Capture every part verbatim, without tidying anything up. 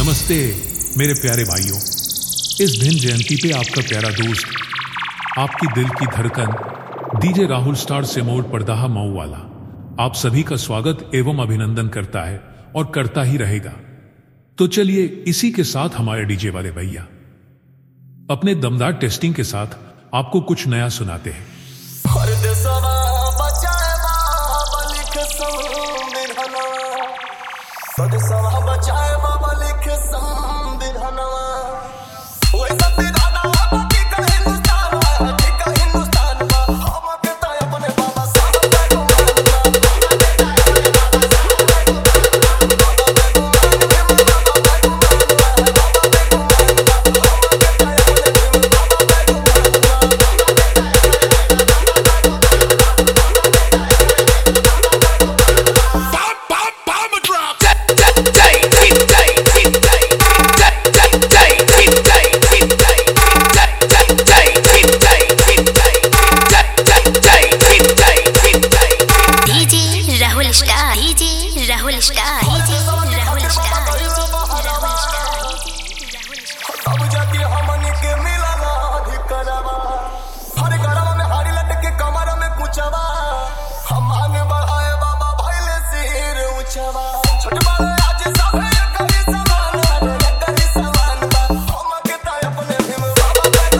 नमस्ते मेरे प्यारे भाइयों, इस भिन्न जयंती पे आपका प्यारा दोस्त, आपकी दिल की धड़कन डीजे राहुल स्टार से मोड़ पर्दाहा मऊ वाला आप सभी का स्वागत एवं अभिनंदन करता है और करता ही रहेगा। तो चलिए इसी के साथ हमारे डीजे वाले भैया अपने दमदार टेस्टिंग के साथ आपको कुछ नया सुनाते हैं। Rahul star Rahul star Rahul star अब जाती हमन के मिलना अधिकरवा हर गरवा में हरी लटके कमर में कुचवा हम आगे बढ़ाए बाबा भइले सिर ऊंचवा छोट बड़े आज सब करी समान रे करी समान बा हम के त अपने भीम बाबा पे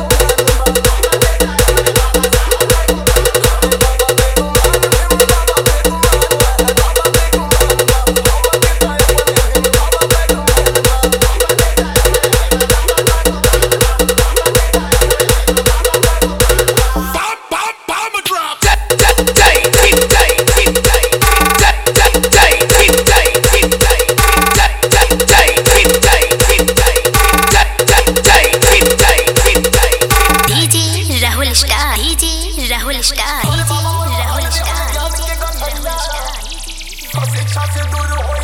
राहुल स्टार राहुल स्टार शिक्षा से दूर हो